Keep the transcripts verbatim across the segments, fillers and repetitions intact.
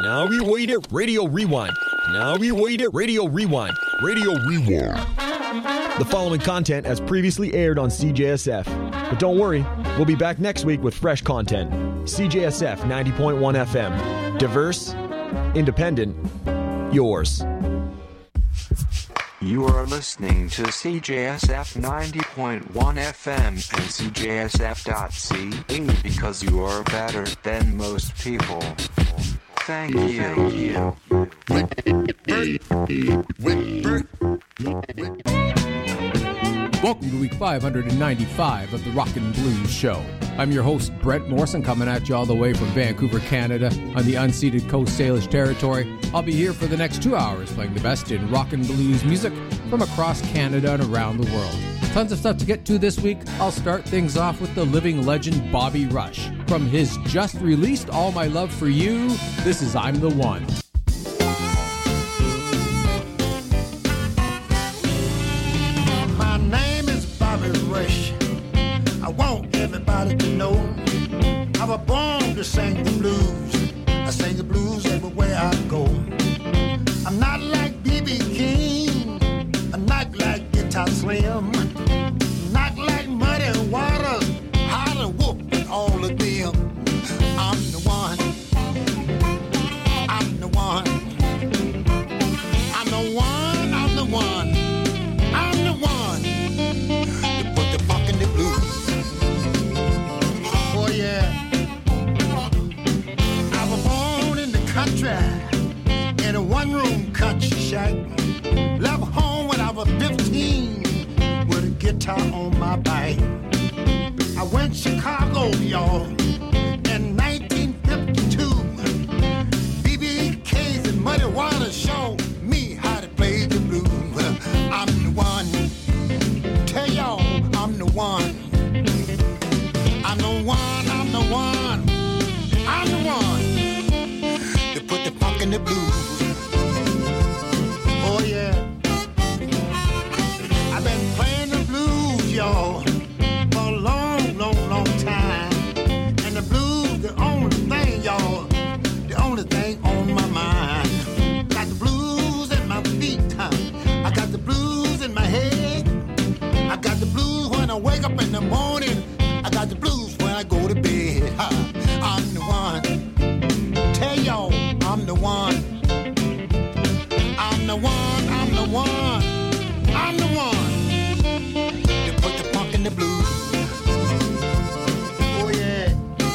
Now we wait it, Radio Rewind. Now we wait it, Radio Rewind. Radio Rewind. The following content has previously aired on C J S F. But don't worry, we'll be back next week with fresh content. C J S F ninety point one F M. Diverse, independent, yours. You are listening to C J S F ninety point one F M and C J S F dot C A because you are better than most people. Thank you. Welcome to week five hundred ninety-five of the Rockin' Blues Show. I'm your host, Brent Morrison, coming at you all the way from Vancouver, Canada, on the unceded Coast Salish territory. I'll be here for the next two hours playing the best in rock and blues music from across Canada and around the world. Tons of stuff to get to this week. I'll start things off with the living legend Bobby Rush. From his just-released All My Love For You, this is I'm the One. My name is Bobby Rush. I want everybody to know I was born to sing the blues. I sing the blues everywhere I go. I'm not like B B King, I'm not like Guitar Slim, not like Muddy Waters, Holly Wolf and all of them. I'm the one, I'm the one, I'm the one, I'm the one, I'm the one to put the funk in the blues. Oh yeah, I was born in the country in a one-room country shack. Left home when I was fifteen with a guitar on my back. I went to Chicago, y'all, in nineteen fifty-two. B B K's and Muddy Waters showed me how to play the blues. I'm the one. Tell y'all I'm the one. I'm the one, I'm the one. I'm the one to put the funk in the blues. Oh yeah. I've been playing the blues, y'all, for a long, long, long time. And the blues, the only thing, y'all, the only thing on my mind. Got the blues in my feet, huh? I got the blues in my head. I got the blues when I wake up in the morning. I got the blues when I go to bed. Huh? I'm the one. Tell y'all, I'm the one. I'm the one, I'm the one, I'm the one to put the funk in the blues. Oh yeah.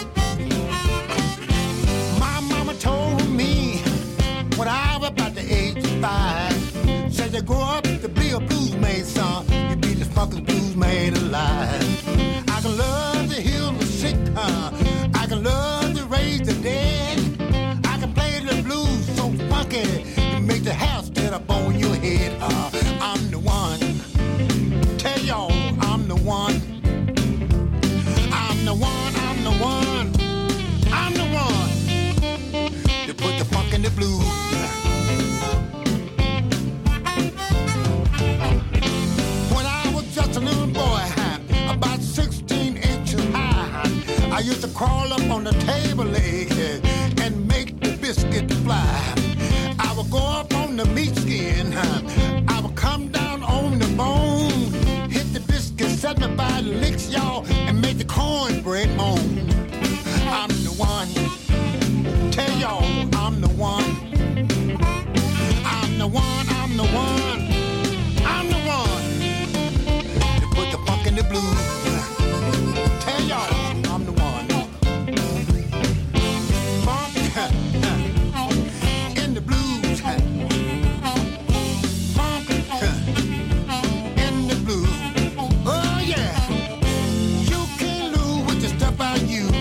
My mama told me when I was about the age of five, said to grow up to be a blues man, son. You be the fucking blues man alive. I can love to heal the sick, huh? I can love to raise the dead. I can play the blues so funky to make the house get up on your head. Uh, I'm the one. Tell y'all I'm the one. I'm the one, I'm the one. I'm the one to put the funk in the blues. When I was just a little boy, about sixteen inches high, I used to crawl up on the table leg and make the biscuit fly. I would go up on the meat skin, I would come down on the bone, hit the biscuit seventy-five licks, y'all, and make the cornbread moan. I'm the one. Tell y'all I'm the one. I'm the one, I'm the one. I'm the one to put the funk in the blues. Tell y'all I'm the one. Funk in the blues. Funk in the blues. Oh yeah. You can't lose with the stuff I use.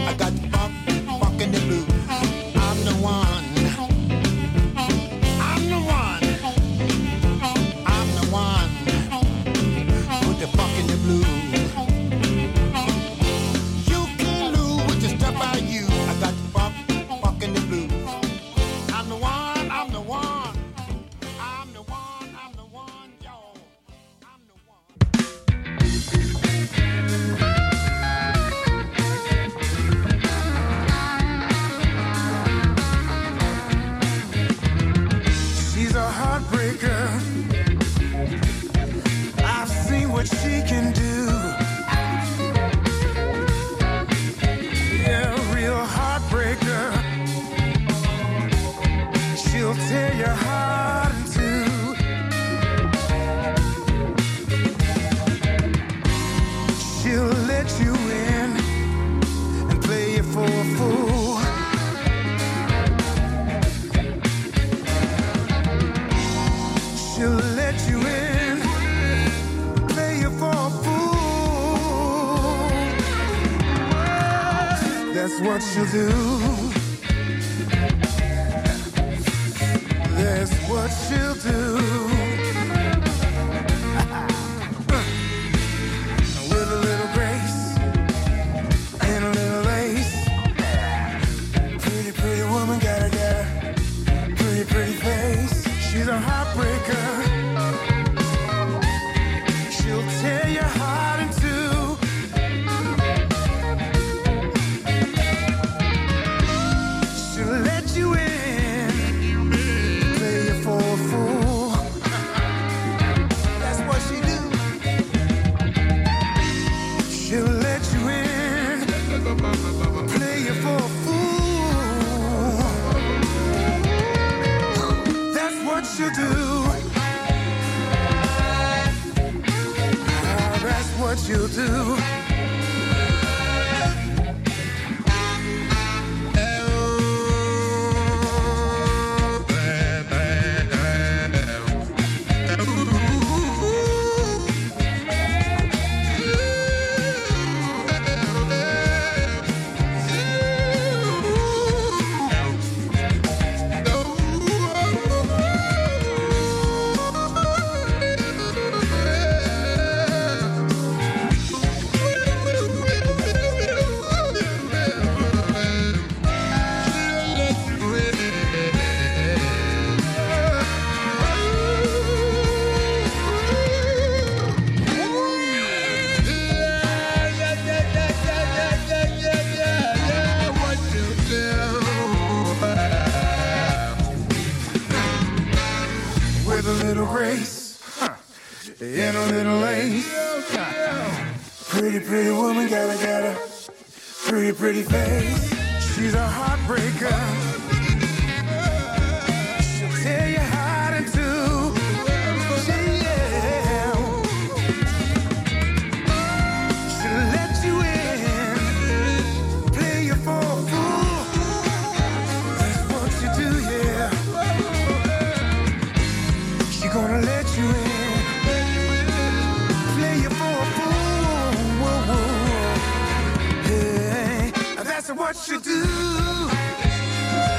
what she'll do. That's what she'll do. With a little grace and a little lace. Pretty, pretty woman, got a, got a pretty, pretty face. She's a heartbreaker. She'll tear your heart in two. She'll let you in, play you for a fool. That's what she do. She'll let you in, play you for a fool. That's what she'll do. Ah, that's what she'll do. With a little grace, huh, and a little lace. Pretty, pretty woman, got a, got a pretty, pretty face. She's a heartbreaker. She'll tear your heart in two. Yeah. She'll let you in, play you for a fool. That's what you do, yeah. She gonna let you in, play you for a fool. Whoa, whoa. Hey, that's what you do.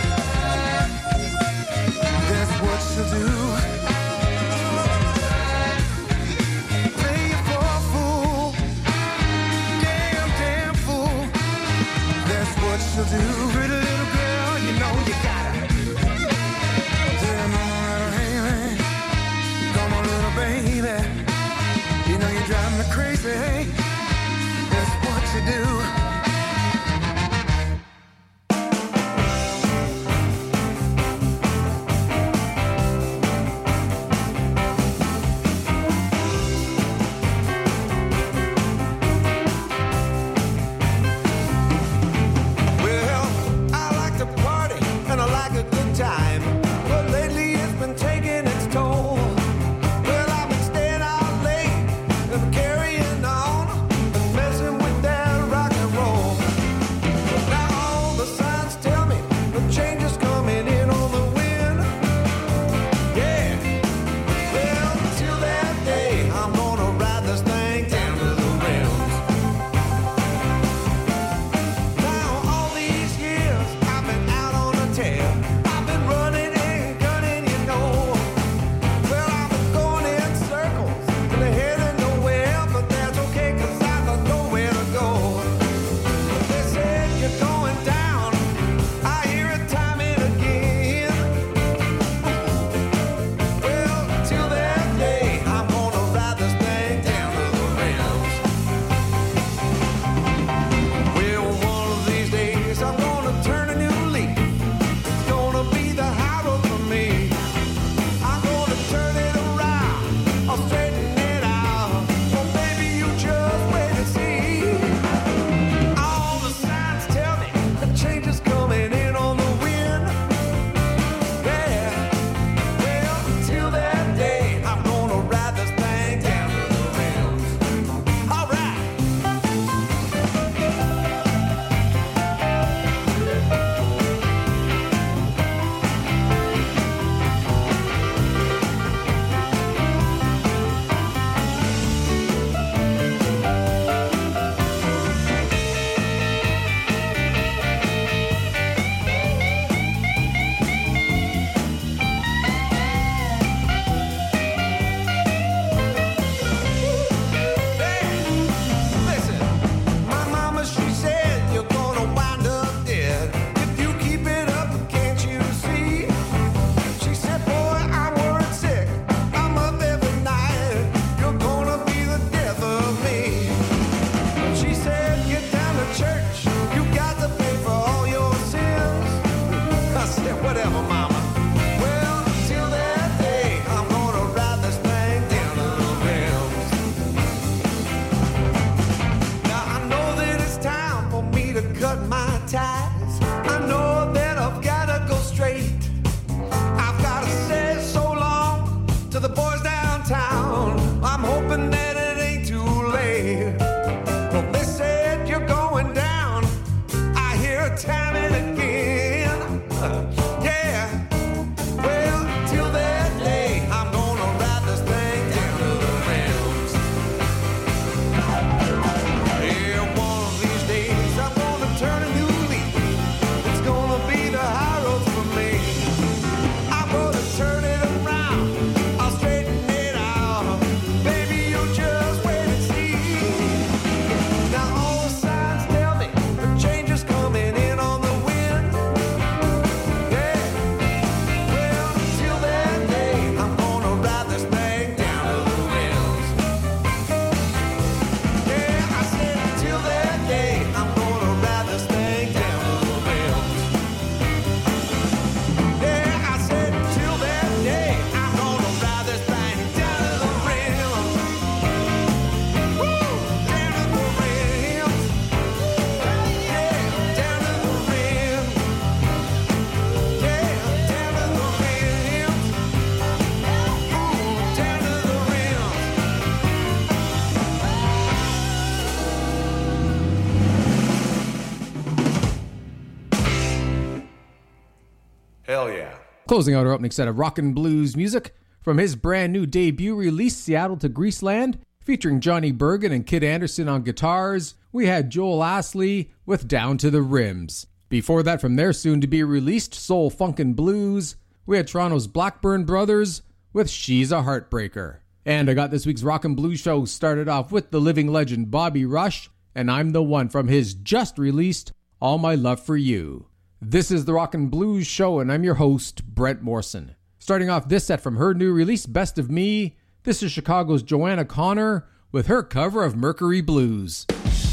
Closing out our opening set of rockin' blues music from his brand new debut release, Seattle to Greaseland, featuring Johnny Bergen and Kid Anderson on guitars, we had Joel Astley with Down to the Rims. Before that, from their soon-to-be-released Soul Funkin' Blues, we had Toronto's Blackburn Brothers with She's a Heartbreaker. And I got this week's Rockin' Blues show started off with the living legend Bobby Rush, and I'm the One from his just-released All My Love for You. This is the Rockin' Blues show, and I'm your host, Brent Morrison. Starting off this set from her new release, Best of Me, this is Chicago's Joanna Connor with her cover of Mercury Blues.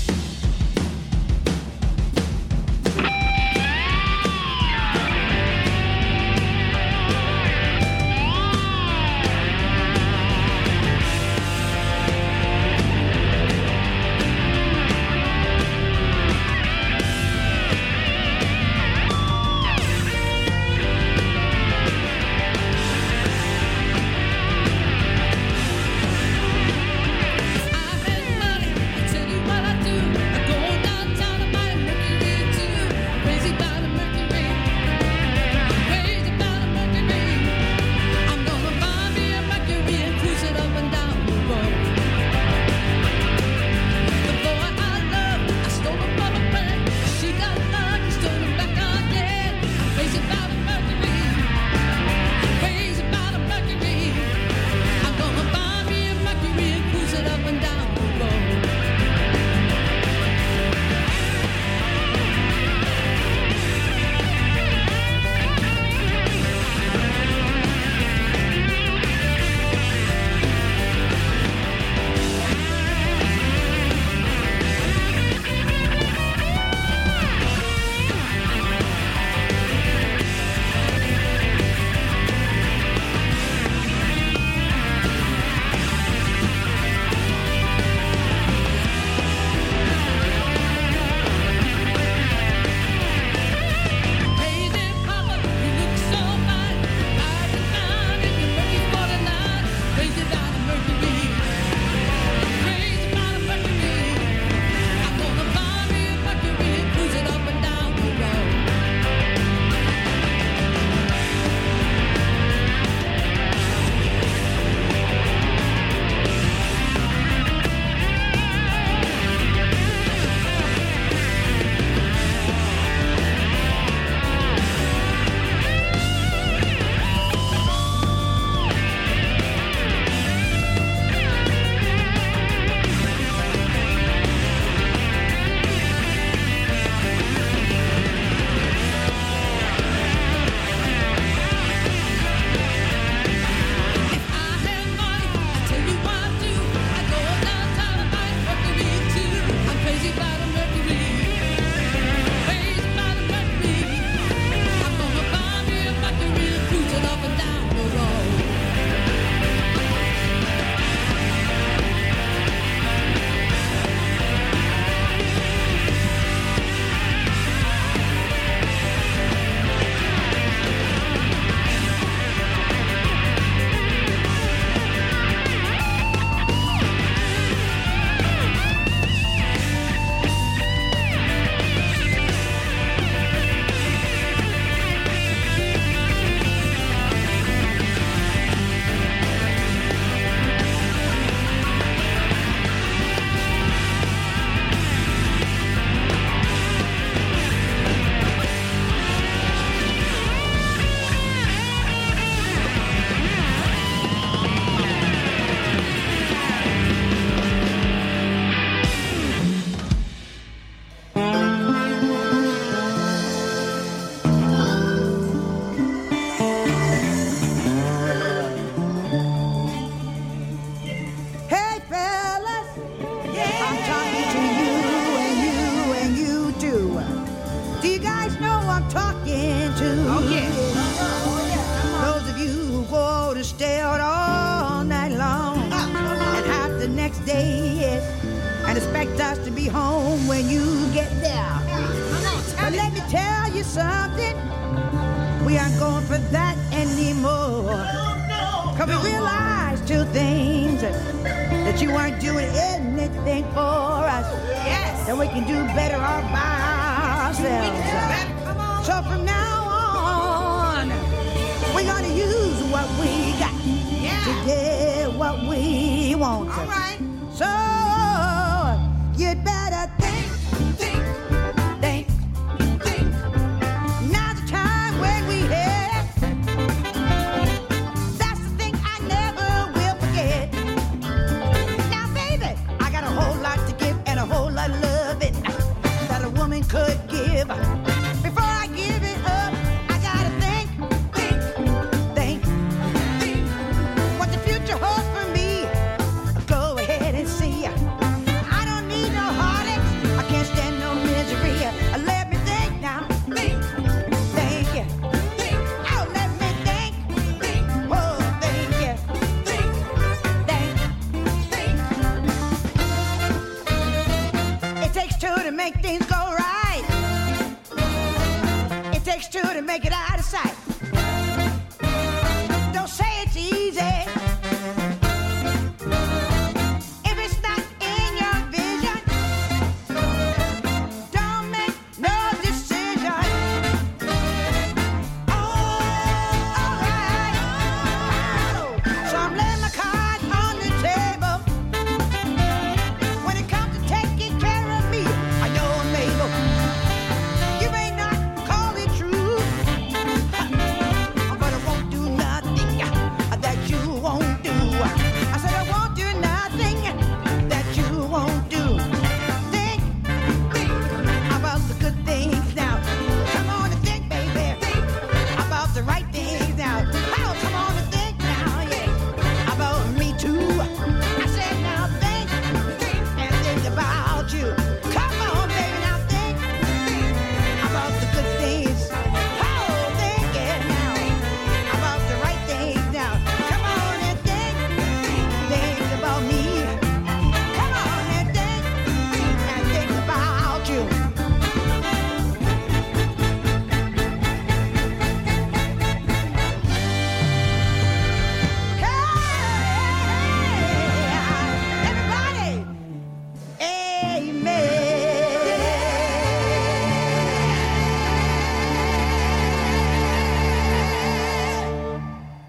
and expect us to be home when you get there. But let me tell you something, we aren't going for that anymore. Cause we realize two things, that you aren't doing anything for us. Yes. That we can do better all by ourselves. So from now on, won't. All right. So you'd better think, Think, think. think. Now's the time when we have. That's the thing I never will forget. Now, baby, I got a whole lot to give and a whole lot of loving that a woman could give. Before I give it up, I gotta think, think, think, think. What the future holds for me, go ahead and see. I don't need no heartaches, I can't stand no misery. Let me think now, Think, think. think, Oh, let me think, think, oh, think, think, think. think. It takes two to make things go right. It takes two to make it out of sight. Don't say it's easy if it's not in your vision. Don't make no decision. Oh, all right. So I'm laying my cards on the table. When it comes to taking care of me, I know I'm able. You may not call it true, but I won't do nothing that you won't do. I said I won't do nothing that you won't do. Think, think about the good things now. Come on and think, baby. Think about the right things now. Oh, come on and think now, yeah. About me too. I said now think, think and think about you. Come on, baby, now think, think about the good things. Oh, think it now. About the right things now. Come on and think, think about me. Come on and think, and think about you. Hey, everybody, amen.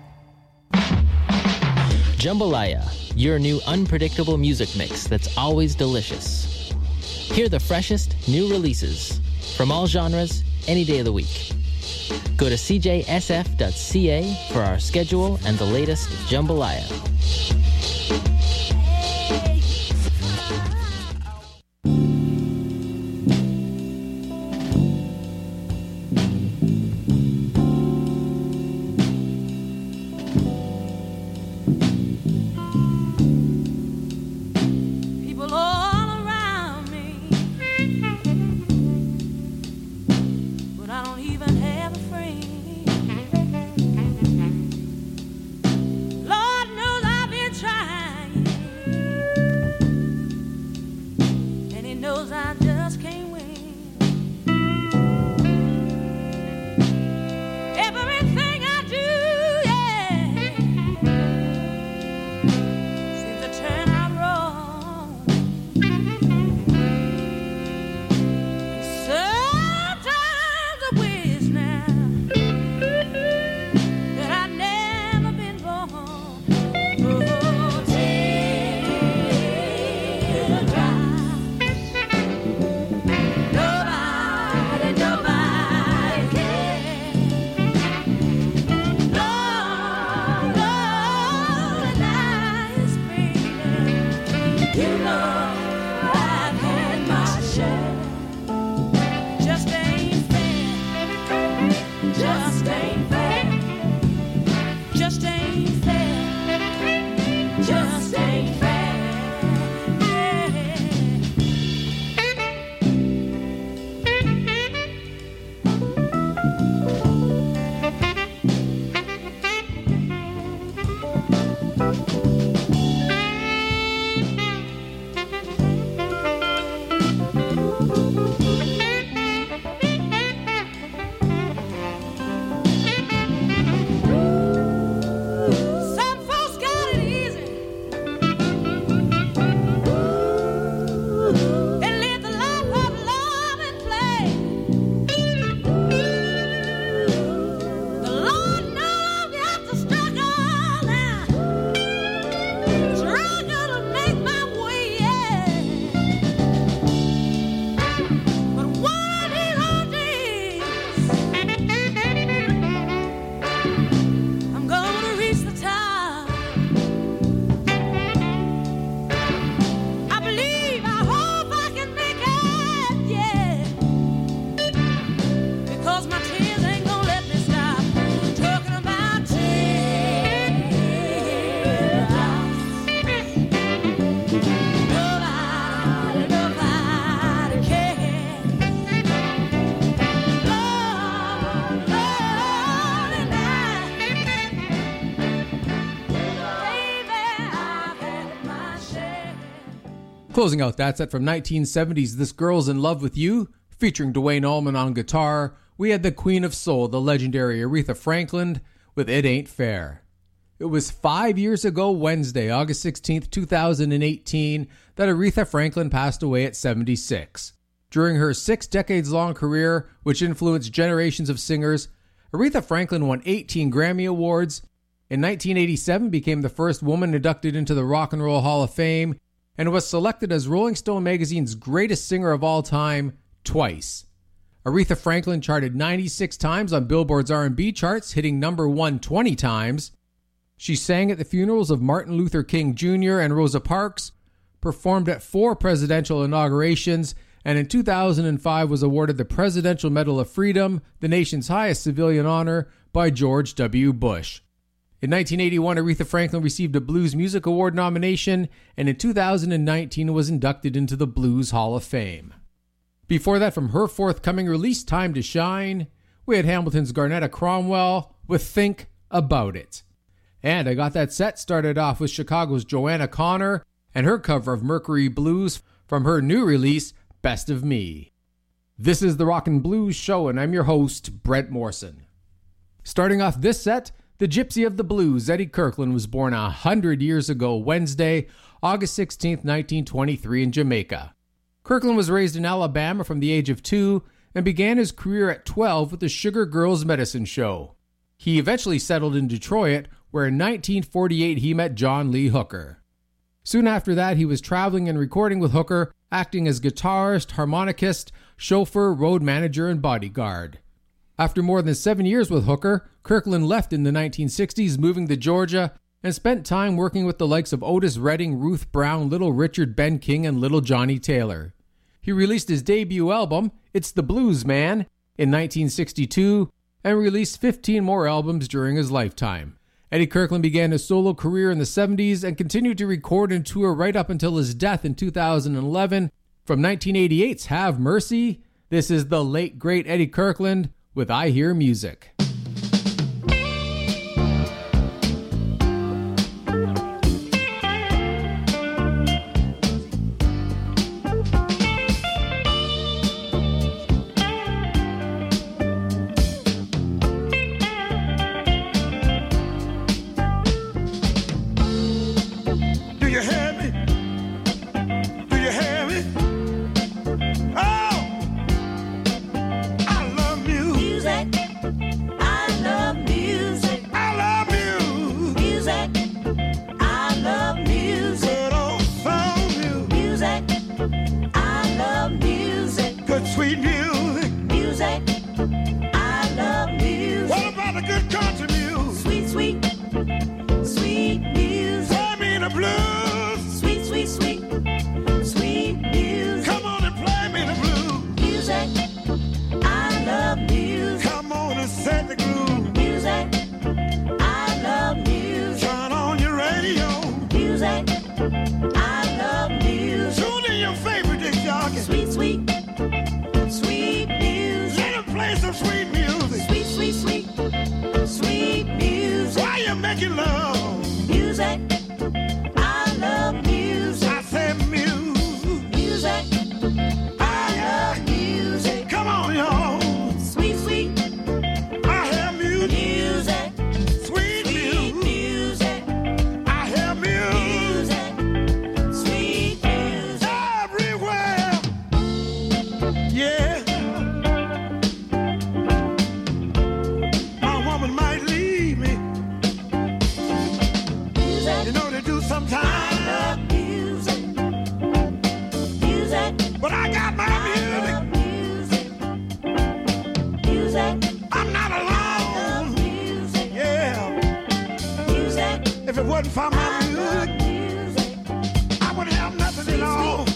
Jambalaya, your new unpredictable music mix that's always delicious. Hear the freshest new releases from all genres any day of the week. Go to c j s f dot c a for our schedule and the latest Jambalaya. People all around me, but I don't even have a friend. Lord knows I've been trying, and He knows I just can't win. Everything I do, yeah, seems to turn out wrong. Sometimes I wish now that I'd never been born. Oh, teardrops. Nobody, nobody cares. Lord, Lord, nice baby, you know I've had my share. Just ain't fair. Just ain't fair. Just ain't fair. Just ain't fair. Yeah. Closing out that set from nineteen seventies, This Girl's in Love with You, featuring Duane Allman on guitar, we had the Queen of Soul, the legendary Aretha Franklin, with It Ain't Fair. It was five years ago Wednesday, August sixteenth, two thousand eighteen, that Aretha Franklin passed away at seventy-six. During her six decades-long career, which influenced generations of singers, Aretha Franklin won eighteen Grammy Awards, in nineteen eighty-seven became the first woman inducted into the Rock and Roll Hall of Fame, and was selected as Rolling Stone magazine's greatest singer of all time twice. Aretha Franklin charted ninety-six times on Billboard's R and B charts, hitting number one twenty times. She sang at the funerals of Martin Luther King Junior and Rosa Parks, performed at four presidential inaugurations, and in two thousand five was awarded the Presidential Medal of Freedom, the nation's highest civilian honor, by George W. Bush. In nineteen eighty-one, Aretha Franklin received a Blues Music Award nomination, and in two thousand nineteen was inducted into the Blues Hall of Fame. Before that, from her forthcoming release, Time to Shine, we had Hamilton's Garnetta Cromwell with Think About It. And I got that set started off with Chicago's Joanna Connor and her cover of Mercury Blues from her new release, Best of Me. This is the Rockin' Blues Show, and I'm your host, Brent Morrison. Starting off this set, the Gypsy of the Blues, Eddie Kirkland, was born a hundred years ago Wednesday, August sixteenth, nineteen twenty-three in Jamaica. Kirkland was raised in Alabama from the age of two and began his career at twelve with the Sugar Girls Medicine Show. He eventually settled in Detroit, where in nineteen forty-eight he met John Lee Hooker. Soon after that, he was traveling and recording with Hooker, acting as guitarist, harmonicist, chauffeur, road manager, and bodyguard. After more than seven years with Hooker, Kirkland left in the nineteen sixties, moving to Georgia, and spent time working with the likes of Otis Redding, Ruth Brown, Little Richard, Ben King, and Little Johnny Taylor. He released his debut album, It's the Blues Man, in nineteen sixty-two, and released fifteen more albums during his lifetime. Eddie Kirkland began his solo career in the seventies and continued to record and tour right up until his death in two thousand eleven. From nineteen eighty-eight's Have Mercy, this is the late, great Eddie Kirkland with I Hear Music. Sweet music, music. I love music. What about the good country music? Sweet, sweet, sweet music. Play me the blues. Sweet, sweet, sweet, sweet music. Come on and play me the blues. Music, I love music. Come on and set the groove. Music, I love music. Turn on your radio. Music, I love music. Tune in your favorite disc jockey. Sweet, sweet. Sweet music. Let them play some sweet music. Sweet, sweet, sweet, sweet music. Why you making love? Music. I love music. I said music. Music. I love music. Come on, y'all. Sweet, sweet. I have music. Music. Sweet, sweet music. I have music. Music. Sweet music. Everywhere. Yeah. My woman might leave me. Music. You know they do sometimes. I love music. Music. But I got my I music. Music. Music. I'm not alone. I love music. Yeah. Music. If it wasn't for my music, music, I wouldn't have nothing at all.